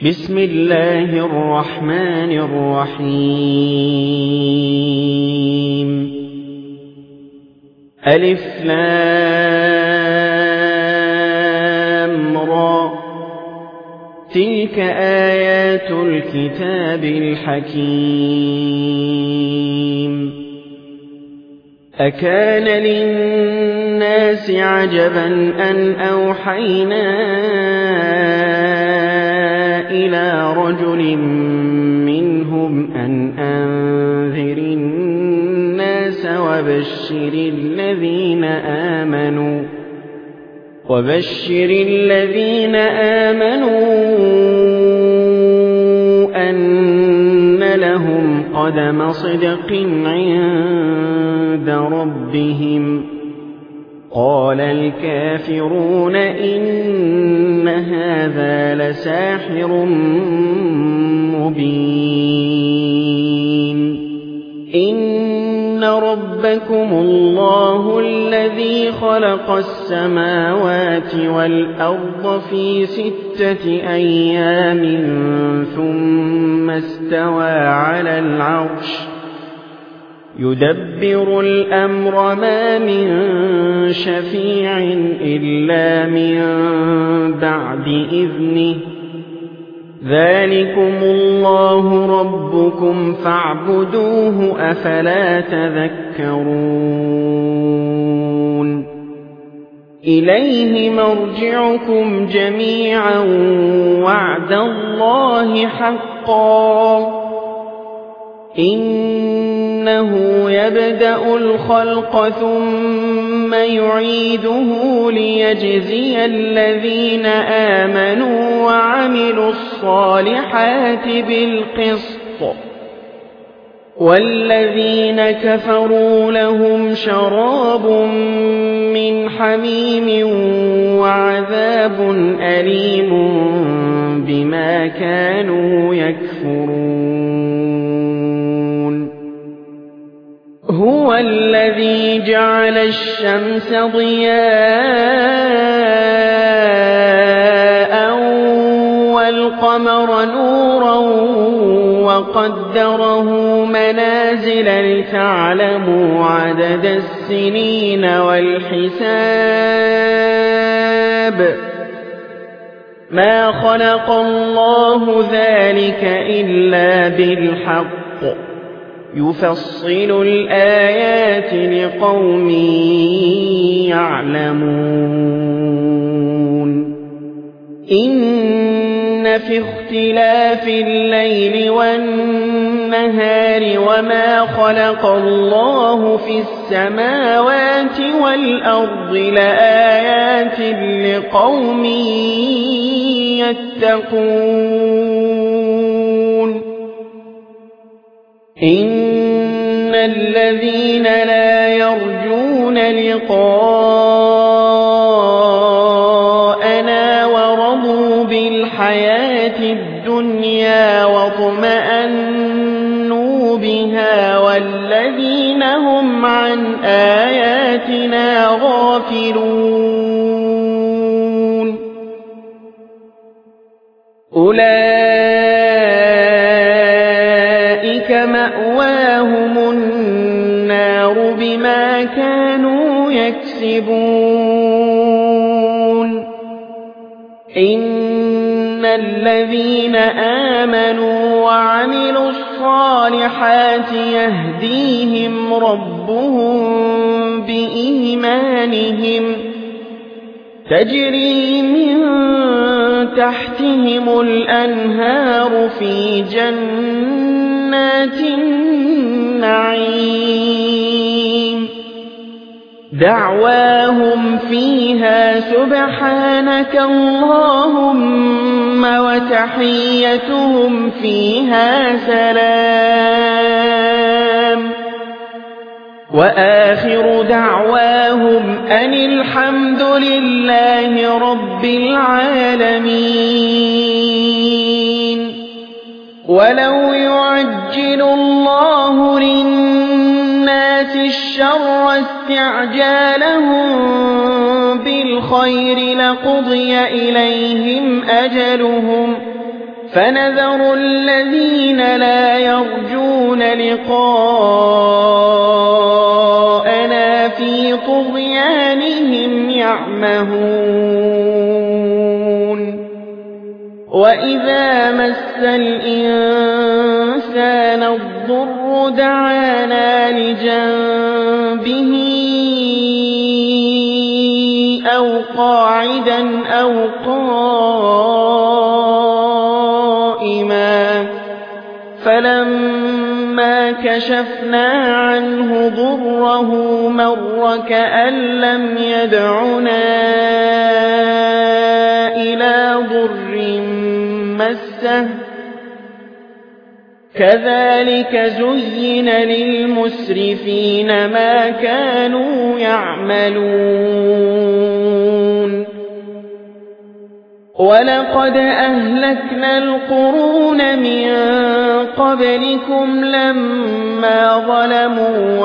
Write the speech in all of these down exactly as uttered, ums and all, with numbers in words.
بسم الله الرحمن الرحيم ألف لام را تلك آيات الكتاب الحكيم أكان للناس عجبا أن أوحينا إلى رجل منهم أن أنذر الناس وبشر الذين آمنوا وبشر الذين آمنوا أن لهم قدم صدق عند ربهم قال الكافرون إن هذا لساحر مبين إن ربكم الله الذي خلق السماوات والأرض في ستة أيام ثم استوى على العرش يدبر الأمر ما من شفيع إلا من بعد إذنه ذلكم الله ربكم فاعبدوه أفلا تذكرون إليه مرجعكم جميعا وعد الله حقا إنه يبدأ الخلق ثم يعيده ليجزي الذين آمنوا وعملوا الصالحات بالقسط والذين كفروا لهم شراب من حميم وعذاب أليم بما كانوا يكفرون هو الذي جعل الشمس ضياء والقمر نورا وقدره منازل لتعلموا عدد السنين والحساب ما خلق الله ذلك إلا بالحق يفصل الآيات لقوم يعلمون إن في اختلاف الليل والنهار وما خلق الله في السماوات والأرض لآيات لقوم يتقون إن الذين لا يرجون لقاءنا ورضوا بالحياة الدنيا واطمأنوا بها والذين هم عن آياتنا غافلون أولئك مأواهم النار بما كانوا يكسبون إن الذين آمنوا وعملوا الصالحات يهديهم ربهم بإيمانهم تجري من تحتهم الأنهار في جنات النعيم دعواهم فيها سبحانك اللهم وتحيتهم فيها سلام وآخر دعواهم أن الحمد لله رب العالمين ولو يعجل الله للناس الشر استعجالهم بالخير لقضي إليهم أجلهم فنذر الذين لا يرجون لقاءنا في طغيانهم يعمهون وإذا مس الإنسان الضر دعانا لجنبه أو قاعدا أو قائما فلما كشفنا عنه ضره مر كأن لم يدعنا إلى ضر مسه كذلك زين للمسرفين ما كانوا يعملون ولقد أهلكنا القرون من قبلكم لما ظلموا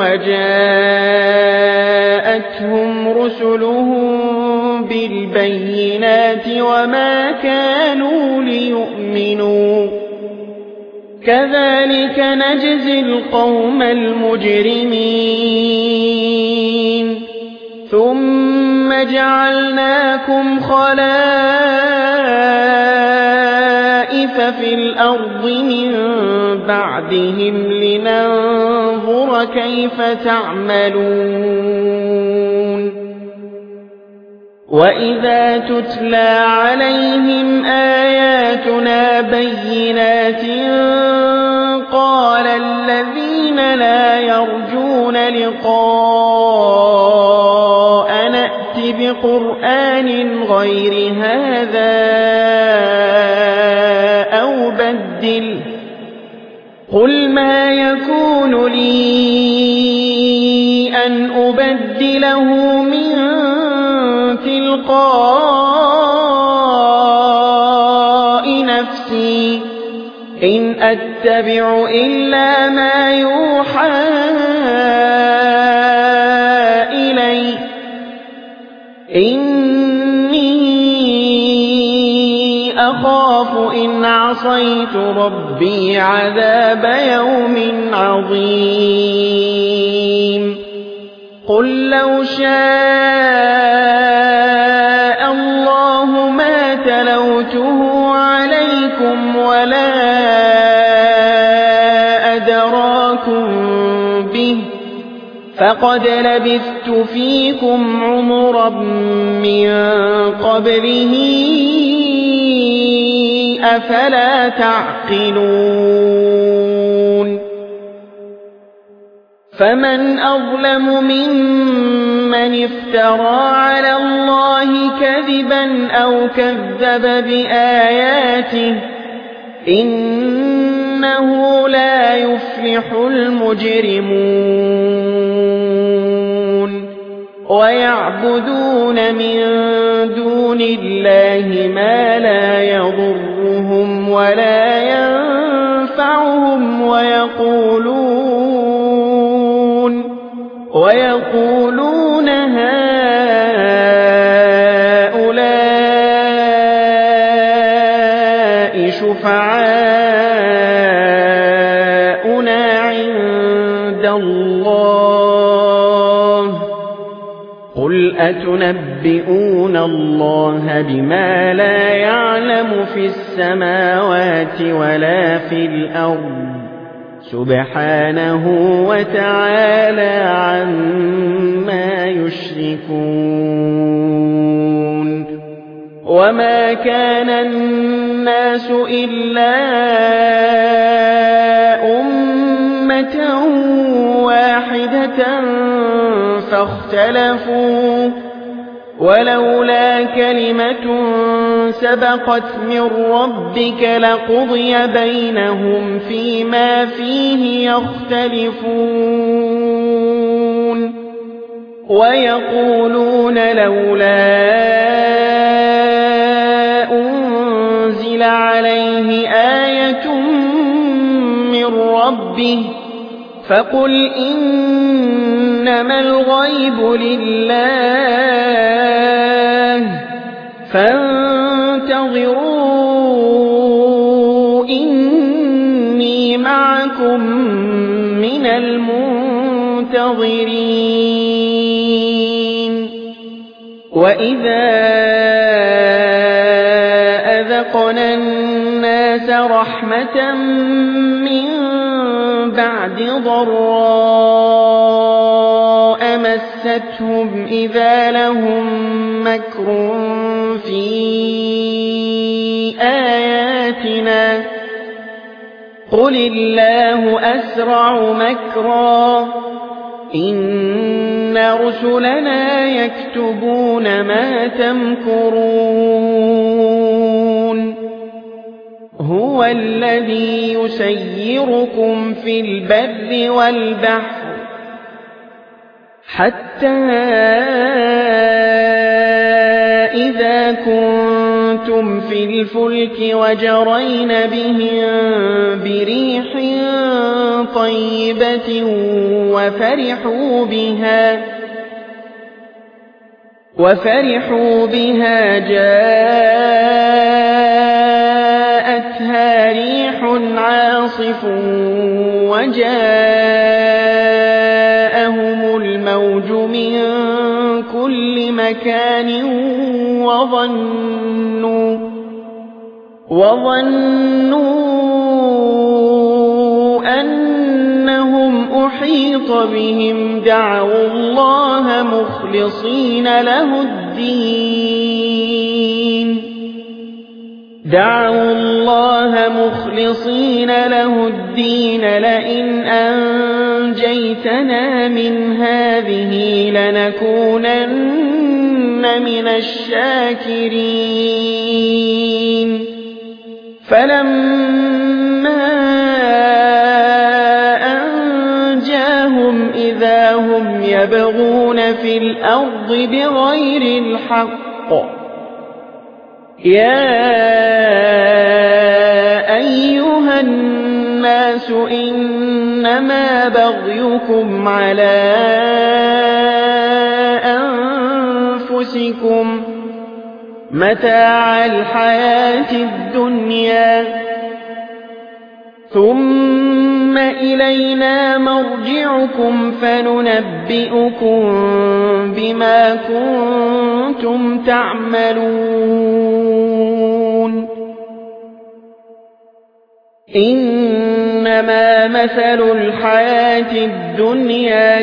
وجاءتهم رسلهم بالبينات وما كانوا ليؤمنوا كذلك نجزي القوم المجرمين ثم جعلناكم خلائف في الأرض من بعدهم لننظر كيف تعملون وإذا تتلى عليهم آياتنا بينات قال الذين لا يرجون لقاء نأت بقرآن غير هذا أو بدل قل ما يكون لي أن أبدله من تلقاء نفسي إن أتبع إلا ما يوحى إلي إني أخاف إن عصيت ربي عذاب يوم عظيم قل لو شاء الله ما تلوته عليكم ولا أدراكم به فقد لبثت فيكم عمرا من قبله أفلا تعقلون فمن أظلم ممن افترى على الله كذبا أو كذب بآياته إنه لا يفلح المجرمون ويعبدون من دون الله ما لا يضرهم ولا ينفعهم ويقولون ويقولون هؤلاء شفعاؤنا عند الله قل أتنبئون الله بما لا يعلم في السماوات ولا في الأرض سبحانه وتعالى عما يشركون وما كان الناس إلا أمة واحدة فاختلفوا ولولا كلمة سبقت من ربك لقضي بينهم فيما فيه يختلفون ويقولون لولا أنزل عليه آية من ربه فقل إنما الغيب لله فانتظروا وَإِذَا أَذَقْنَا النَّاسَ رَحْمَةً مِّن بَعْدِ ضَرَّاءَ مَسَّتْهُمْ إِذَا لَهُم مَّكْرٌ فِي آيَاتِنَا قُلِ اللَّهُ أَسْرَعُ مَكْرًا إِنَّ رُسُلَنَا يَكْتُبُونَ مَا تَمْكُرُونَ هُوَ الَّذِي يُسَيِّرُكُمْ فِي الْبَرِّ وَالْبَحْرِ حَتَّى إِذَا كُنتُمْ فِي الْفُلْكِ وَجَرَيْنَ بِهِم بِرِيحٍ طَيِّبَةٍ وَفَرِحُوا بِهَا وَفَرِحُوا بِهَا جَاءَتْهَا رِيحٌ عَاصِفٌ وَجَاءَهُمُ الْمَوْجُ مِن كُلِّ مَكَانٍ وَظَنُّوا وَظَنُّوا أَنَّهُمْ أُحِيطَ بِهِمْ دَعَوُا اللَّهَ مُخْلِصِينَ لَهُ الدِّينَ دعوا الله مخلصين له الدين لئن أنجيتنا من هذه لنكونن من الشاكرين فلما أنجاهم إذا هم يبغون في الأرض بغير الحق يا أيها الناس إنما بغيكم على أنفسكم متاع الحياة الدنيا ثم إلينا مرجعكم فننبئكم بما كنتم تعملون إنما مثل الحياة الدنيا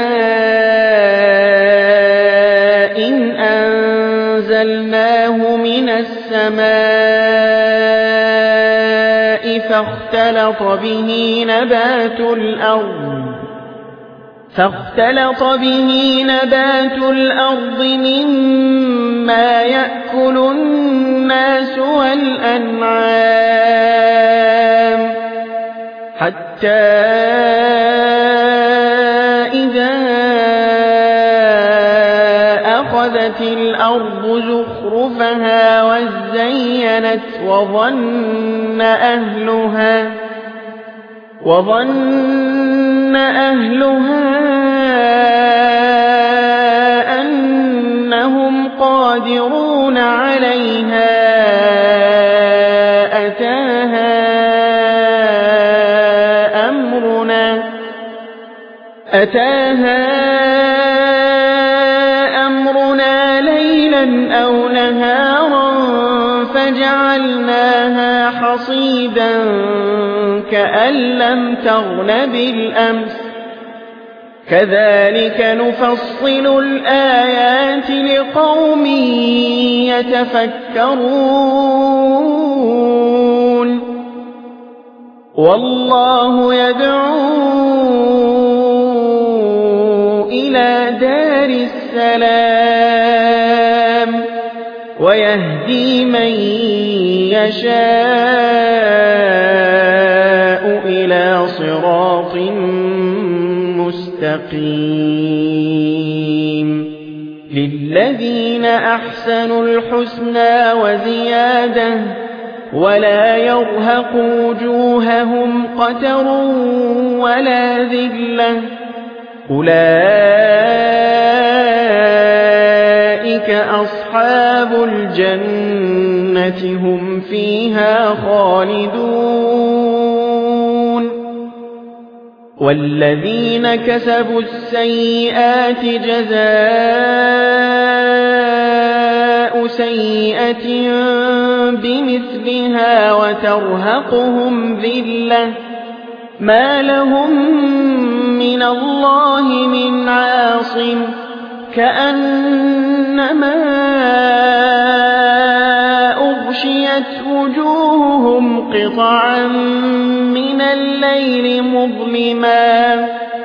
كماء إن أنزلناه من السماء فاختلط به نبات الأرض فاختلط به نبات الأرض مما يأكل الناس والأنعام حتى إذا أخذت الأرض زخرفها وزينت وظن أهلها وظن أهلها أنهم قادرون عليها أتاها أمرنا أتاها أمرنا ليلا أو نهارا فجعلناها حصيدا كأن لم تغن بالأمس كذلك نفصل الآيات لقوم يتفكرون والله يدعو إلى دار السلام ويهدي من يشاء إلى صراط مستقيم للذين أحسنوا الحسنى وزيادة ولا يرهق وجوههم قتر ولا ذلة أولئك أصحاب الجنة هم فيها خالدون والذين كسبوا السيئات جزاء سيئة بمثلها وترهقهم ذلة ما لهم من الله من عاصم كأنما أغشيت وجوههم قطعا من الليل مظلما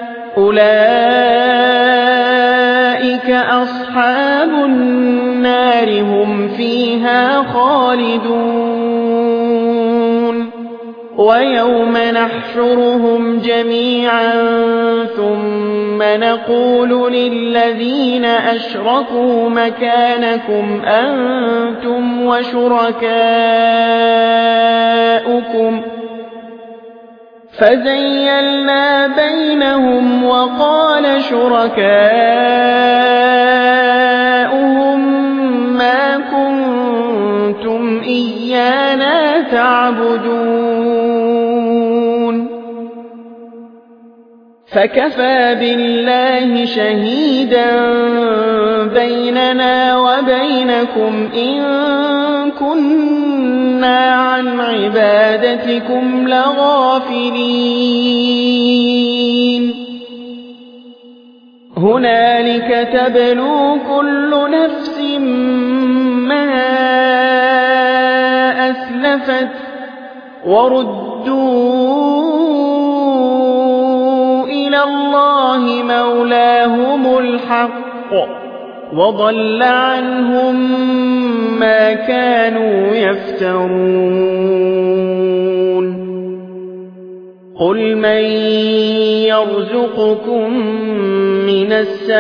أولئك أصحاب النار هم فيها خالدون ويوم نحشرهم جميعا ثم نقول للذين أشركوا مكانكم أنتم وشركاؤكم فزيلنا بينهم وقال شركاؤهم ما كنتم إيانا تعبدون فكفى بالله شهيدا بيننا وبينكم إن كنا عن عبادتكم لغافلين هنالك تبلو كل نفس ما أسلفت وردوا إلى الله مولاهم الحق وضل عنهم ما كانوا يفترون قل من يرزقكم من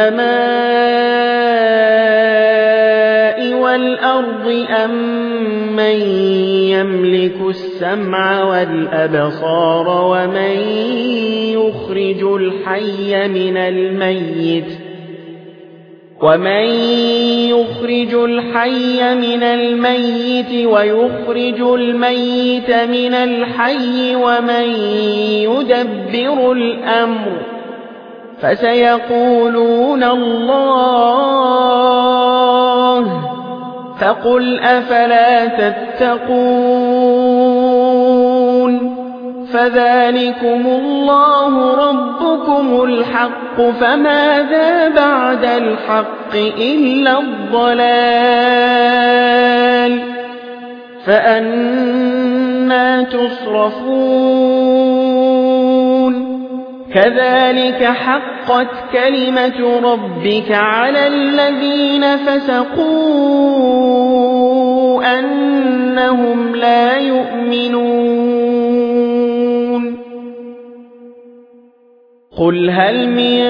السماء والأرض أم من يملك السمع والأبصار ومن يخرج الحي من الميت ومن يخرج الحي من الميت ويخرج الميت من الحي ومن يدبر الأمر فسيقولون الله فقل أفلا تتقون فذلكم الله ربكم الحق فماذا بعد الحق إلا الضلال فأنى تصرفون كذلك حقت كلمة ربك على الذين فسقوا أنهم لا يؤمنون قل هل من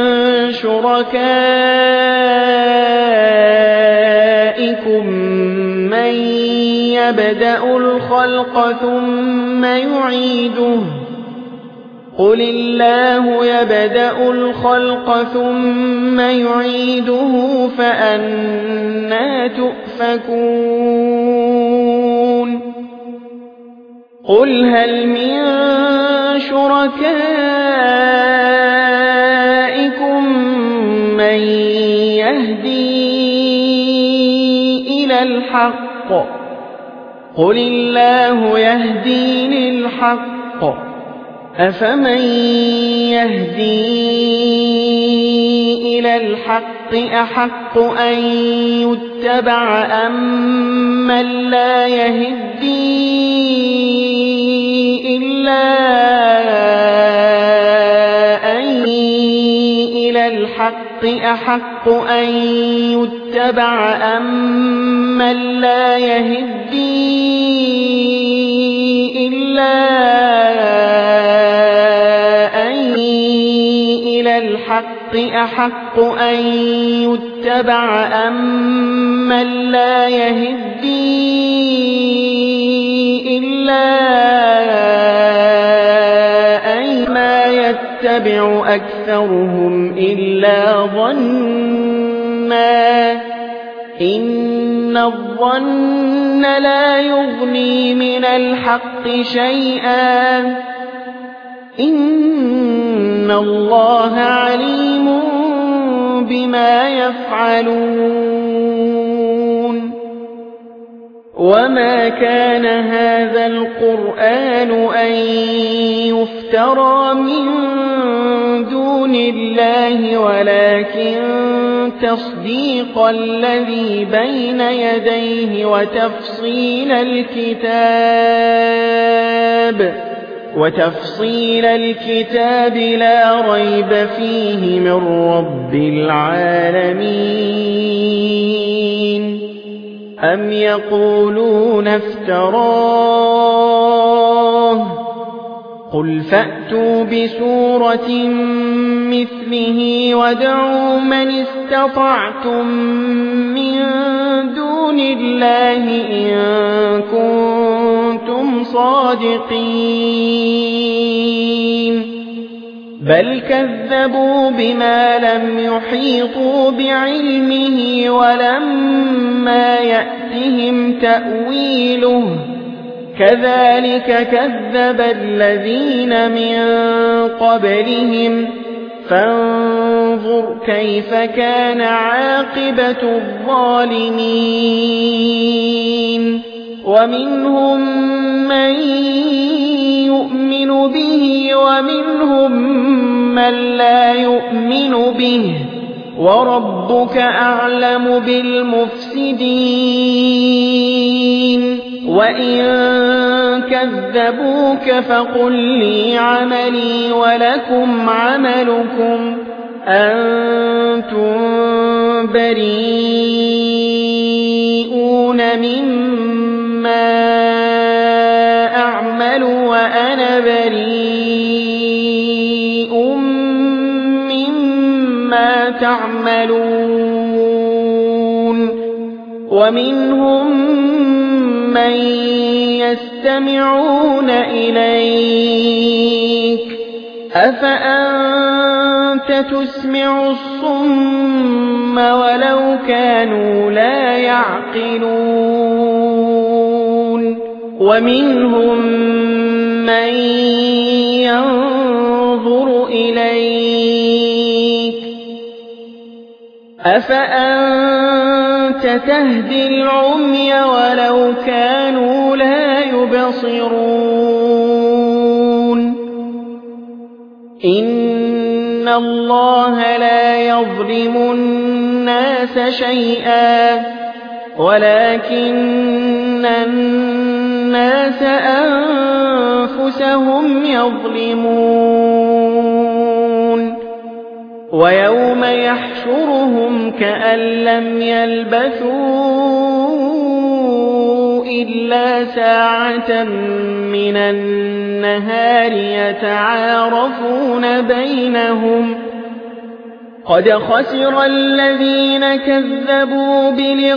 شركائكم من يبدأ الخلق ثم يعيده قل الله يبدأ الخلق ثم يعيده فأنى تؤفكون قل هل من شركائكم من يهدي إلى الحق قل الله يهدي للحق أفمن يهدي إلى الحق أحق أن يتبع أم من لا يهدي إلا أن إلى الحق أحق أن يتبع أم من لا يهدي إلا الحق أحق أن يتبع أم من لا يهدي إلا أن ما يتبع أكثرهم إلا ظنا إن الظن لا يغني من الحق شيئا إن الله عليم بما يفعلون وما كان هذا القرآن أن يفترى من دون الله ولكن تصديق الذي بين يديه وتفصيل الكتاب وتفصيل الكتاب لا ريب فيه من رب العالمين. أم يقولون افتراه قل فأتوا بسورة مثله وادعوا من استطعتم من دون الله إن كنتم صادقين بل كذبوا بما لم يحيطوا بعلمه ولما يأتهم تأويله كذلك كذب الذين من قبلهم فانظر كيف كان عاقبة الظالمين. ومنهم من يؤمن به ومنهم من لا يؤمن به وربك أعلم بالمفسدين. وإن كذبوك فقل لي عملي ولكم عملكم أنتم بريئون مما أعمل وأنا بريء مما تعملون. ومنهم من يستمعون إليك أفأنت تسمع الصم ولو كانوا لا يعقلون. ومنهم من ينظر إليك أفأنت تهدي العمي ولو كانوا لا يبصرون. إن الله لا يظلم الناس شيئا ولكن الناس أنفسهم يظلمون. ويوم يحشرهم كأن لم يلبثوا إلا ساعة من النهار يتعارفون بينهم قد خسر الذين كذبوا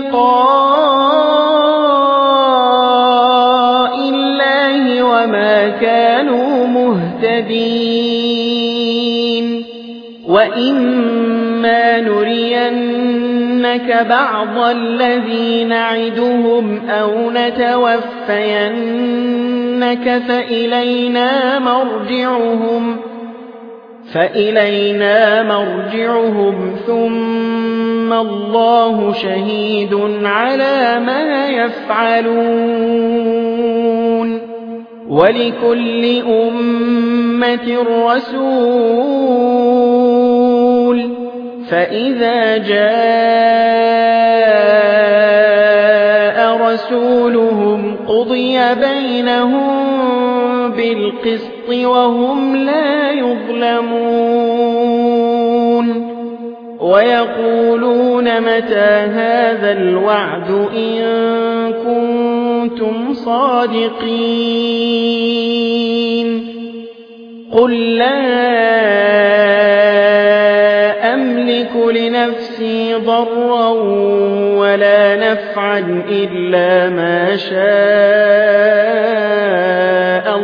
بلقاء الله وما كانوا مهتدين. وإما نرينك بعض الذي نعدهم أو نتوفينك فإلينا مرجعهم فإلينا مرجعهم ثم الله شهيد على ما يفعلون. ولكل أمة رسول فإذا جاء رسولهم قضي بينهم بالقسط وهم لا يظلمون. ويقولون متى هذا الوعد إن كنتم صادقين. قل لا أملك لنفسي ضرا ولا نفعا إلا ما شاء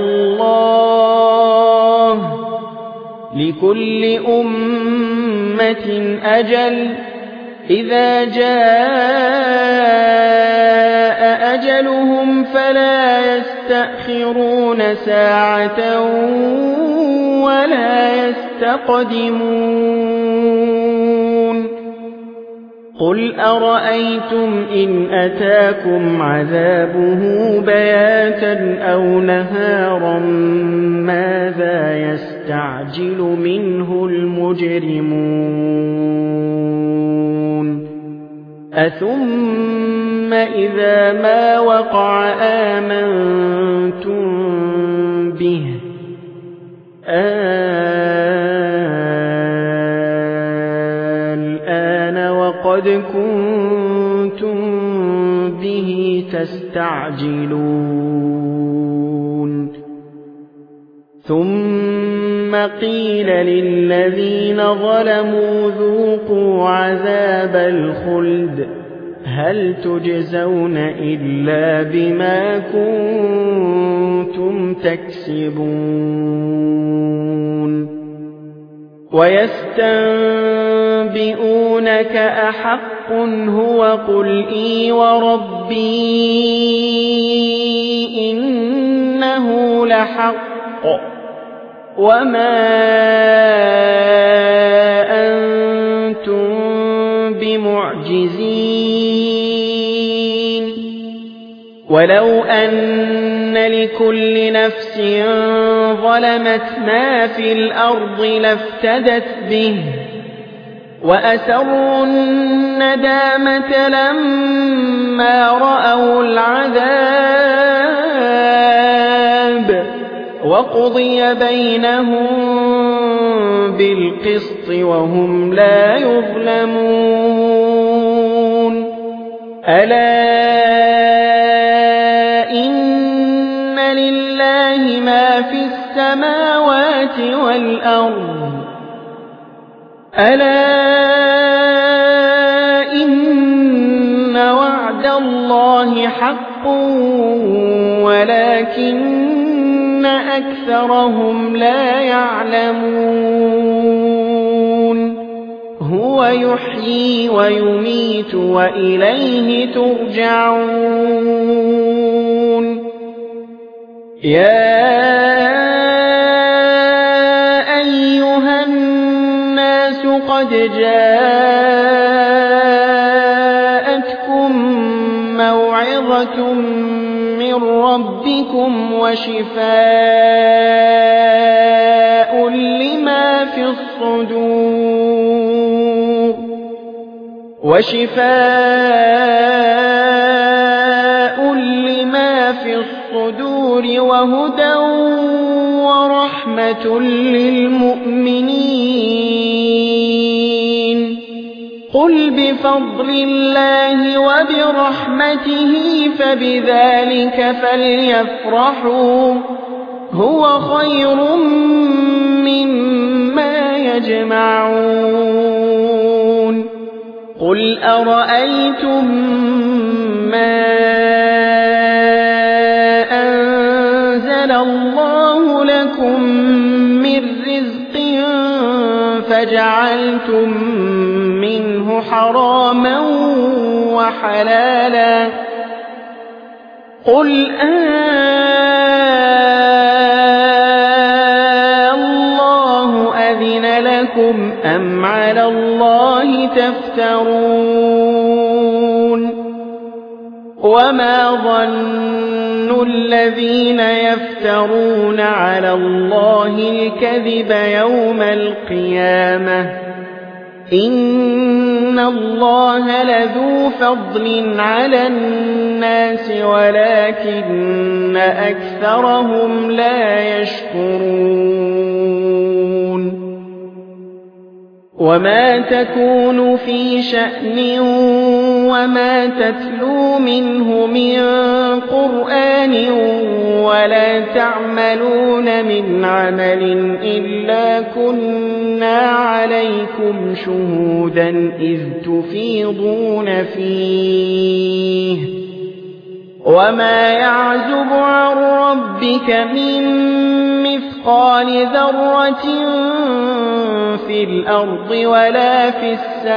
الله لكل أمة أجل إذا جاء أجلهم فلا يستأخرون ساعة ولا يستقدمون. قُلْ أَرَأَيْتُمْ إِنْ أَتَاكُمْ عَذَابُهُ بَيَاتًا أَوْ نَهَارًا مَاذَا يَسْتَعْجِلُ مِنْهُ الْمُجْرِمُونَ أَثُمَّ إِذَا مَا وَقَعَ آمَنْتُمْ بِهِ الْآنَ وَقَدْ كُنْتُمْ بِهِ تَسْتَعْجِلُونَ ثُمَّ قِيلَ لِلَّذِينَ ظَلَمُوا ذُوقُوا عَذَابَ الْخُلْدِ هَلْ تُجْزَوْنَ إِلَّا بِمَا كُنتُمْ تَكْسِبُونَ وَيَسْتَنبِئُونَكَ أَحَقٌّ هُوَ قُلْ إِي وَرَبِّي إِنَّهُ لَحَقٌّ وَمَا أَنتُم بِمُعْجِزِينَ وَلَوْ أَنَّ لِكُلِّ نَفْسٍ ظَلَمَتْ مَا فِي الْأَرْضِ لَافْتَدَتْ بِهِ وَأَسَرُّوا النَّدَامَةَ لَمَّا رَأَوُا الْعَذَابَ وَقُضِيَ بَيْنَهُم بِالْقِسْطِ وَهُمْ لَا يُظْلَمُونَ أَلَا إِنَّ لِلَّهِ مَا فِي السَّمَاوَاتِ وَالْأَرْضِ أَلَا إِنَّ وَعْدَ اللَّهِ حَقٌّ وَلَكِنَّ أَكْثَرَهُمْ لَا يَعْلَمُونَ هُوَ يُحْيِي وَيُمِيتُ وَإِلَيْهِ تُرْجَعُونَ يَا أَيُّهَا النَّاسُ قَدْ جَاءَتْكُم مَّوْعِظَةٌ مِّن رَّبِّكُمْ وَشِفَاءٌ لِّمَا فِي الصُّدُورِ وَشِفَاءٌ لِّمَا فِي الصُّدُورِ وَهُدًى وَرَحْمَةٌ لِّلْمُؤْمِنِينَ قُلْ بِفَضْلِ اللَّهِ وَبِرَحْمَتِهِ فَبِذَلِكَ فَلْيَفْرَحُوا هُوَ خَيْرٌ مِّمَّا يَجْمَعُونَ قُلْ أَرَأَيْتُم مَّا أَنزَلَ اللَّهُ لَكُم مِّن رِّزْقٍ فَجَعَلْتُم مِّنْهُ حَرَامًا وَحَلَالًا قُلْ آللَّهُ أَذِنَ لَكُمْ أَمْ عَلَى اللَّهِ تَفْتَرُونَ وَمَا ظَنُّ الَّذِينَ يَفْتَرُونَ عَلَى اللَّهِ الْكَذِبَ يَوْمَ الْقِيَامَةِ إِنَّ اللَّهَ لَذُو فَضْلٍ عَلَى النَّاسِ وَلَكِنَّ أَكْثَرَهُمْ لَا يَشْكُرُونَ وَمَا تَكُونُ فِي شَأْنٍ وَمَا تَتْلُو مِنْهُ مِنْ قُرْآنٍ وَلَا تَعْمَلُونَ مِنْ عَمَلٍ إِلَّا كُنَّا عَلَيْكُمْ شُهُودًا إِذْ تُفِيضُونَ فِيهِ وَمَا يَعْزُبُ عَنْ رَبِّكَ مِنْ مِثْقَالِ ذَرَّةٍ فِي الْأَرْضِ وَلَا فِي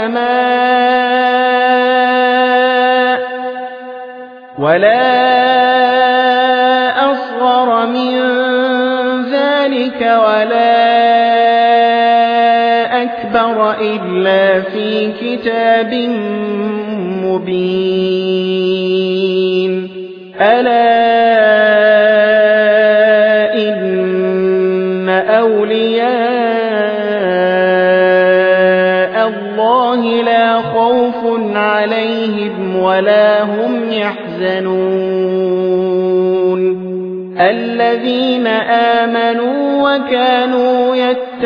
السَّمَاءِ وَلَا أَصْغَرَ مِنْ ذَلِكَ وَلَا أَكْبَرَ كفر إلا في كتاب مبين ألا إن أولياء الله لا خوف عليهم ولا هم يحزنون الذين آمنوا وكانوا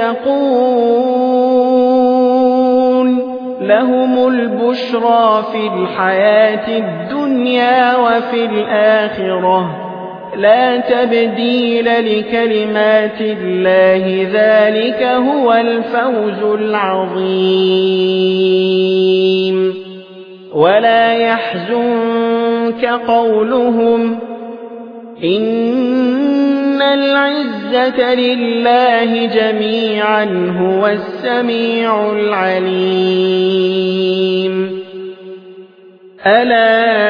يتقون لهم البشرى في الحياة الدنيا وفي الآخرة لا تبديل لكلمات الله ذلك هو الفوز العظيم ولا يحزنك قولهم إن العزة لله جميعا هو السميع العليم ألا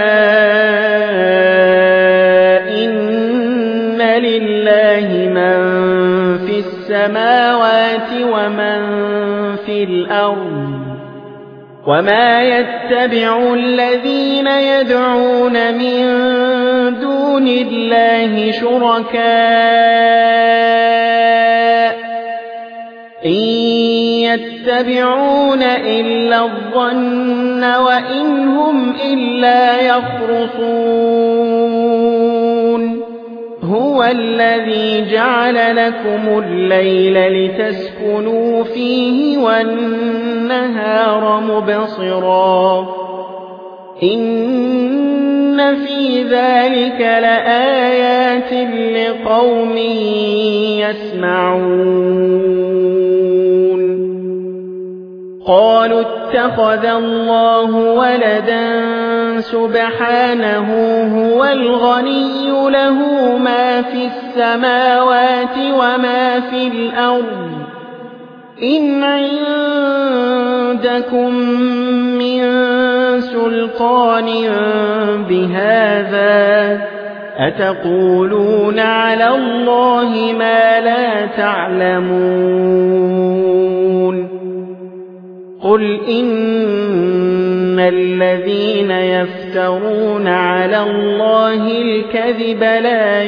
إن لله من في السماوات ومن في الأرض وما يتبع الذين يدعون من دون الله شركاء إن يتبعون إلا الظن وإن هم إلا يخرصون هو الذي جعل لكم الليل لتسكنوا فيه والنهار مبصرا إن في ذلك لآيات لقوم يسمعون قالوا اتخذ الله ولدا سبحانه هو الغني له ما في السماوات وما في الأرض إن عندكم من سلطان بهذا أتقولون على الله ما لا تعلمون قل إن الذين يفترون على الله الكذب لا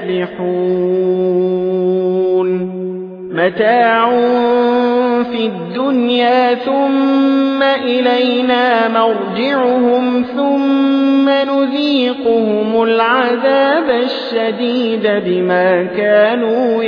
يفلحون متاع في الدنيا ثم إلينا مرجعهم ثم نذيقهم العذاب الشديد بما كانوا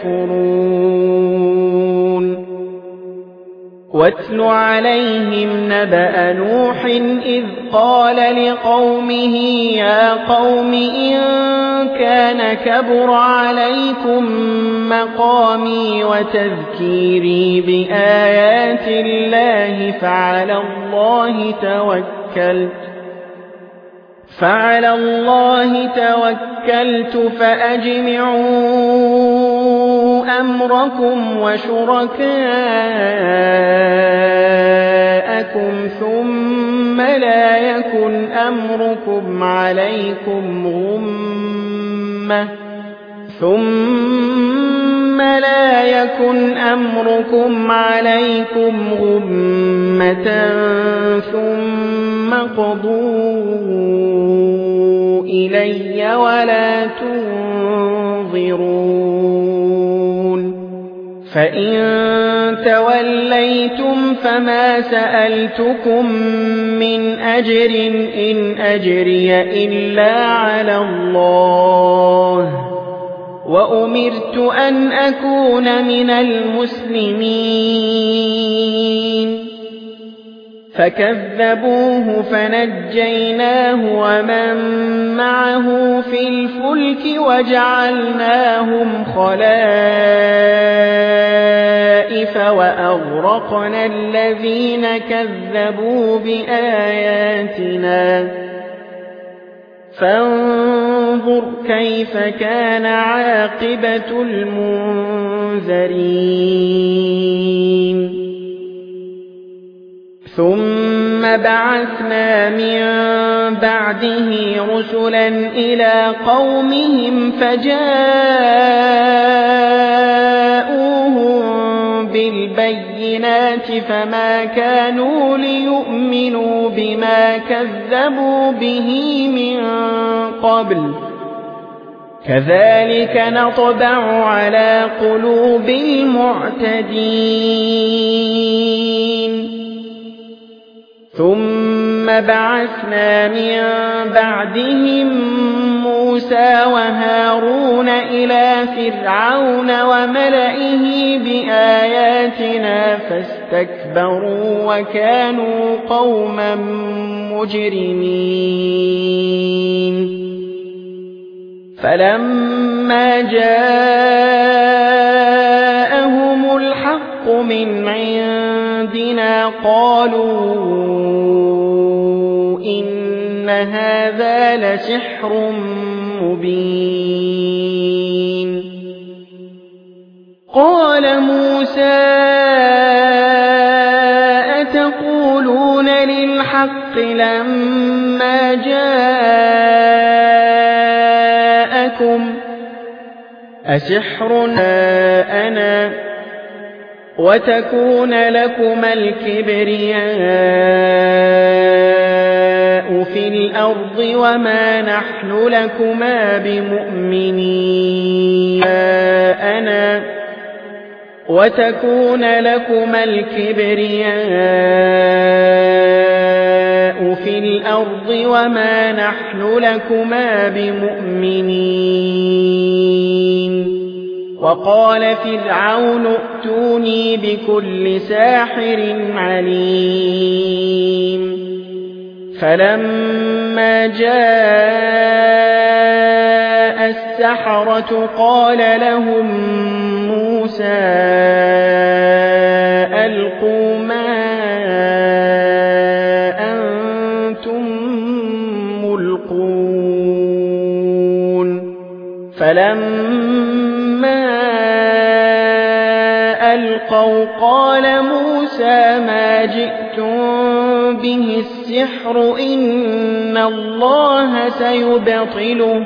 يكفرون واتل عليهم نبأ نوح إذ قال لقومه يا قوم إن كان كبر عليكم مقامي وتذكيري بآيات الله فعلى الله توكلت فعلى الله توكلت فأجمعوا أمركم وشركاءكم ثم لا يكن أمركم عليكم غمة ثم لا يكن أمركم عليكم غمة ثم قضوا إلي ولا تنظرون فإن توليتم فما سألتكم من أجر إن أجري إلا على الله وأمرت أن أكون من المسلمين فكذبوه فنجيناه ومن معه في الفلك وجعلناهم خلائف وأغرقنا الذين كذبوا بآياتنا فانظر كيف كان عاقبة المنذرين ثم بعثنا من بعده رسلا إلى قومهم فجاءوهم بالبينات البينات فما كانوا ليؤمنوا بما كذبوا به من قبل كذلك نطبع على قلوب المعتدين ثم بعثنا من بعدهم موسى وهارون إلى فرعون وملئه بآياتنا فاستكبروا وكانوا قوما مجرمين فلما جاءهم الحق من عندنا قالوا إن هذا لسحر مبين قال موسى أتقولون للحق لما جاءكم أسحر أنا وتكون لكما الكبرياء في الأرض وما نحن لكما بمؤمنين أنا وتكون لكما الكبرياء في الأرض وما نحن لكما بمؤمنين وقال فرعون ائتوني بكل ساحر عليم فلما جاء السحرة قال لهم موسى ألقوا ما أنتم ملقون فلما ألقوا قال موسى ما جئتم به السحر إن الله سيبطله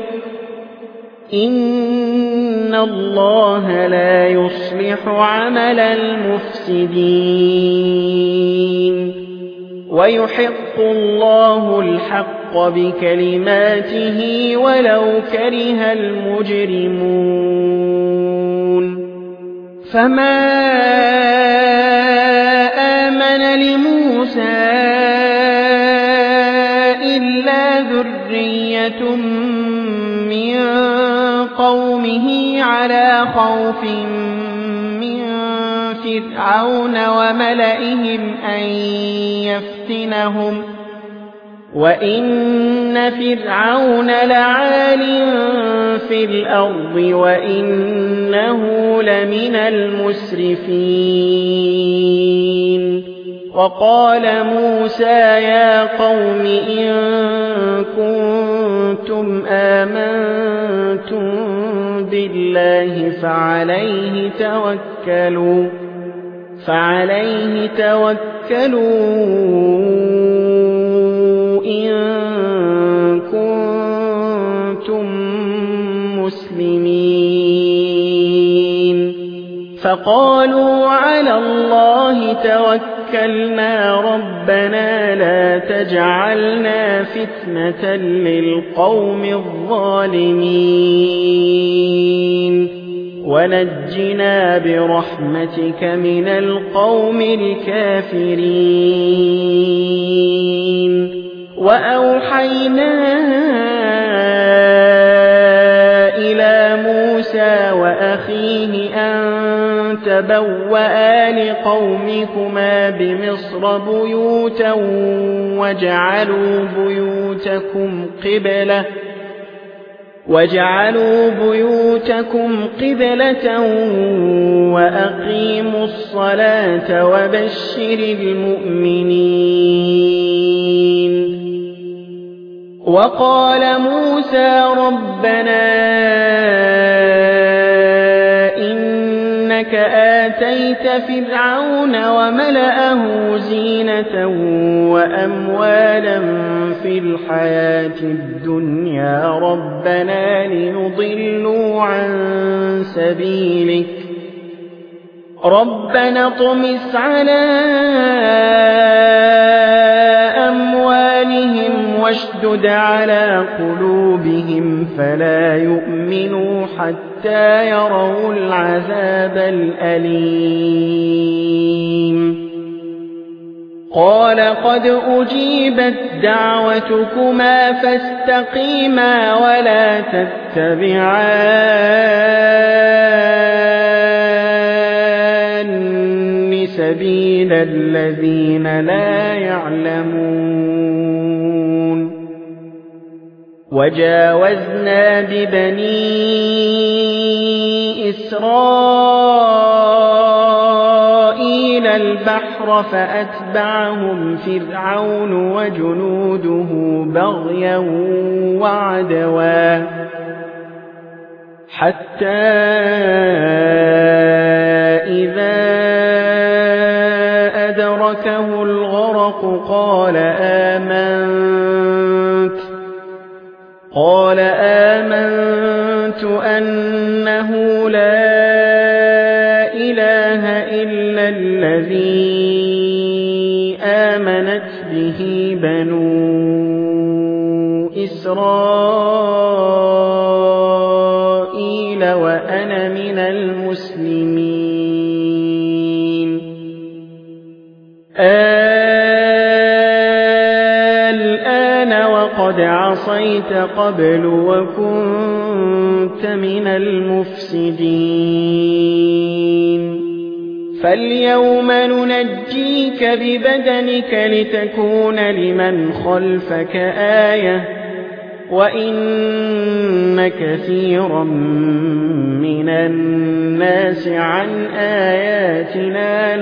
إن الله لا يصلح عمل المفسدين ويحق الله الحق بكلماته ولو كره المجرمون فما آمن لموسى إلا ذرية من قومه على خوف من فرعون وملئهم أن يفتنهم وإن فرعون لعال في الأرض وإنه لمن المسرفين وقال موسى يا قوم إن كنتم آمنتم بالله فعليه توكلوا فعليه توكلوا إن كنتم مسلمين فقالوا على الله توكلنا ربنا لا تجعلنا فتنة للقوم الظالمين ونجنا برحمتك من القوم الكافرين وأوحينا إلى موسى وأخيه أن تبوأ لقومكما بمصر بيوتا واجعلوا بيوتكم قبلة واجعلوا بيوتكم قبلة وأقيموا الصلاة وبشر المؤمنين وقال موسى ربنا إنك آتيت فرعون وملأه زينة وأموالا في الحياة الدنيا ربنا ليضلوا عن سبيلك ربنا اطمس على أموالهم واشدد على قلوبهم فلا يؤمنوا حتى يروا العذاب الأليم قال قد أجيبت دعوتكما فاستقيما ولا تتبعان سبيل الذين لا يعلمون وجاوزنا ببني إسرائيل البحر فأتبعهم فرعون وجنوده بغيا وعدوا حتى إذا أدركه الغرق قال آمنت قال آمنت أنه لا إله إلا الذي آمنت به بنو إسرائيل وأنا من المسلمين الآن وقد عصيت قبل وكنت من المفسدين فاليوم ننجيك ببدنك لتكون لمن خلفك آية وإن كثيرا من الناس عن آياتنا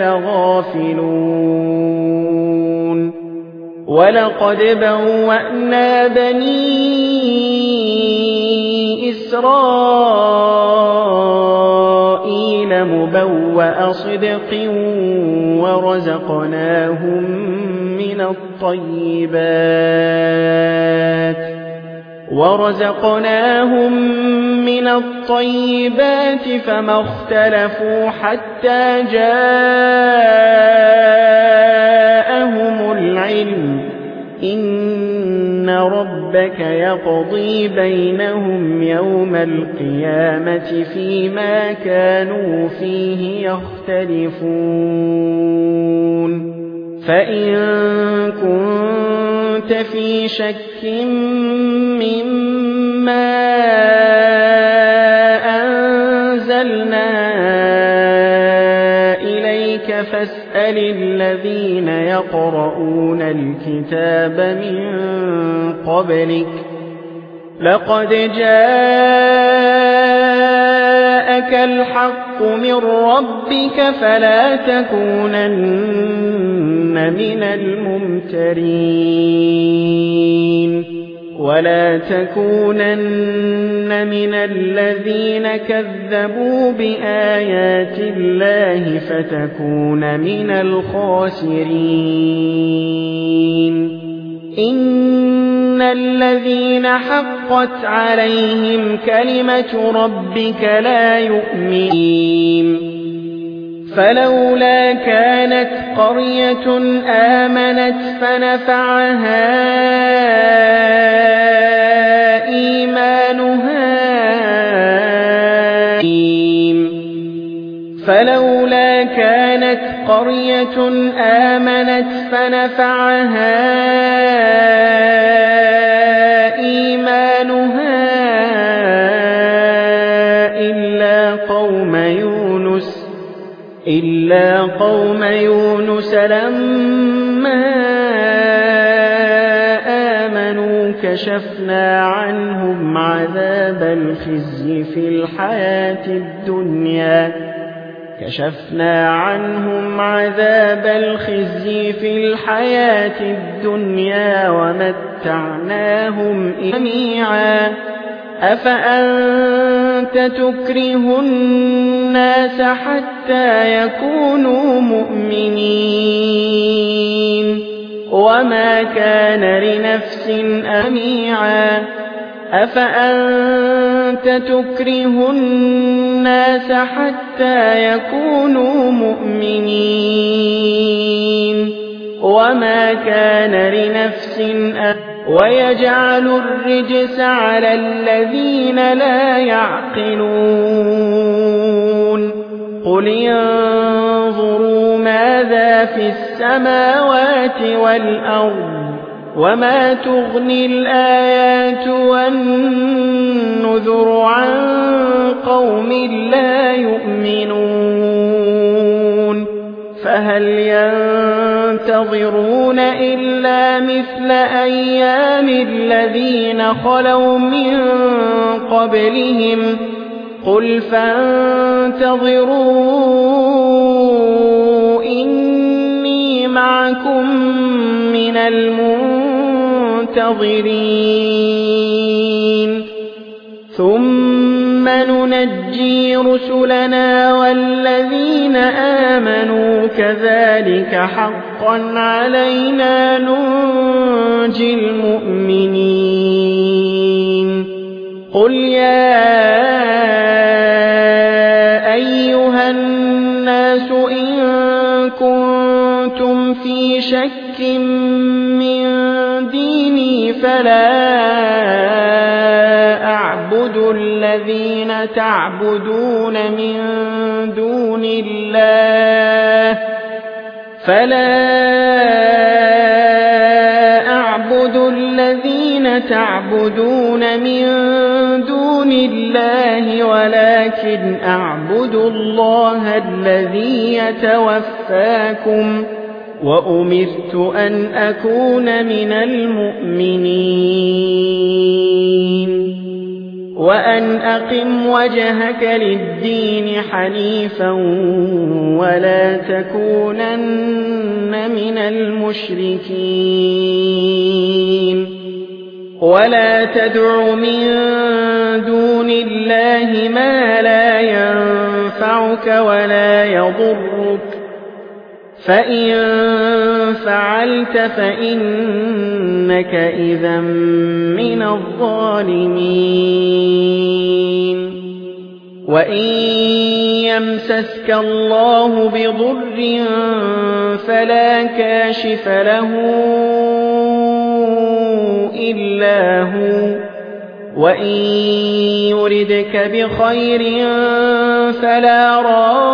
لغافلون ولقد بوأنا بني إسرائيل مبوأ صدق ورزقناهم من الطيبات ورزقناهم من الطيبات فما اختلفوا حتى جاءهم العلم إن ربك يقضي بينهم يوم القيامة فيما كانوا فيه يختلفون فإن كنت في شك مما أنزلنا إليك فاسأل الذين يقرؤون الكتاب من قبلك لقد جاءك الحق من ربك فلا تكونن من الممترين ولا تكونن من الذين كذبوا بآيات الله فتكون من الخاسرين إن الذين حقت عليهم كلمة ربك لا يؤمنون فلولا كانت قرية آمنت فنفعها إيمانها فلولا كانت قرية آمنت فنفعها إيمانها إلا قوم يونس إلا قوم يونس لما آمنوا كشفنا عنهم عذاب الخزي في الحياة الدنيا كشفنا عنهم عذاب الخزي في الحياة الدنيا ومتعناهم جميعا أفأنت تكره الناس حتى يكونوا مؤمنين وما كان لنفس أميعا أفأنت تكره الناس حتى يكونوا مؤمنين وما كان لنفس أن ويجعل الرجس على الذين لا يعقلون قل انظروا ماذا في السماوات والأرض وما تغني الآيات والنذر عن قوم لا يؤمنون فهل ينتظرون إلا مثل أيام الذين خلوا من قبلهم قل فانتظروا إني معكم من المنتظرين ثم ننجي رسلنا والذين آمنوا كذلك حقا علينا ننجي المؤمنين قل يا أيها الناس إن كنتم في شك من ديني فلا أعبد الذين تعبدون من دون الله فلا أعبد الذين تعبدون من دون الله ولكن أعبد الله الذي يتوفاكم وأمرت أن أكون من المؤمنين وأن أقم وجهك للدين حنيفا ولا تكونن من المشركين ولا تدع من دون الله ما لا ينفعك ولا يضرك فإن فعلت فإنك إذا من الظالمين وإن يمسسك الله بضر فلا كاشف له إلا هو وإن يردك بخير فلا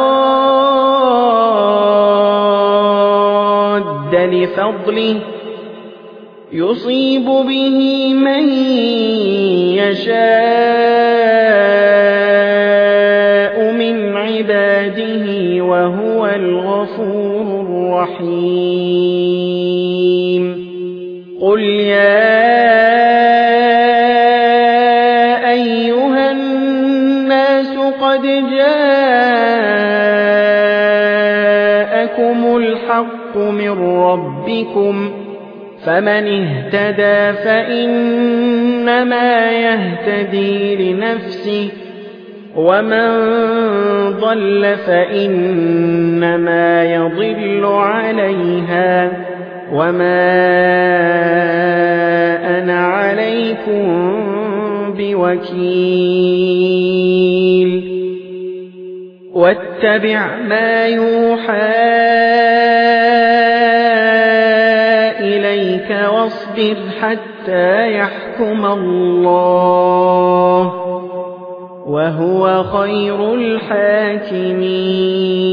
راد لفضله يصيب به من يشاء من عباده وهو الغفور الرحيم قل يا أيها الناس قد جاءكم الحق من ربكم فمن اهتدى فإنما يهتدي لنفسه ومن ضل فإنما يضل عليها وما أنا عليكم بوكيل واتبع ما يوحى إليك واصبر حتى يحكم الله وهو خير الحاكمين